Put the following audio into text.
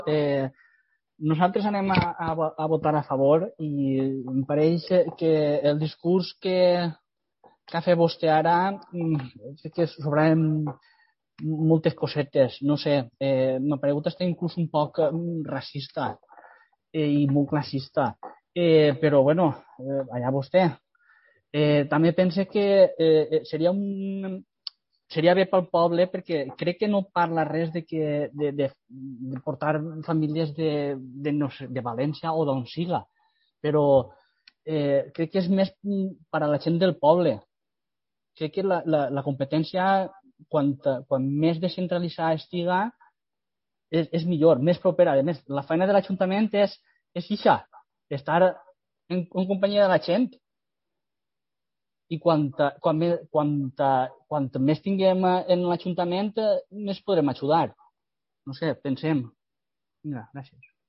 Nosaltres anem a votar a favor i em pareix que el discurs que ha fet vostè ara que sobraven moltes cosetes, no sé, m'ha paregut estar inclús un poc racista i molt classista, però bueno, allà vostè. També pense que seria bé pel poble perquè crec que no parla res de portar famílies no sé, de València o d'on siga, però crec que és més per a la gent del poble. Crec que la competència, quan més descentralitzada estiga, és millor, més propera. A més, la feina de l'Ajuntament és això, estar en companyia de la gent. I quan més tinguem en l'Ajuntament, més podrem ajudar. No sé, pensem. Vinga, gràcies.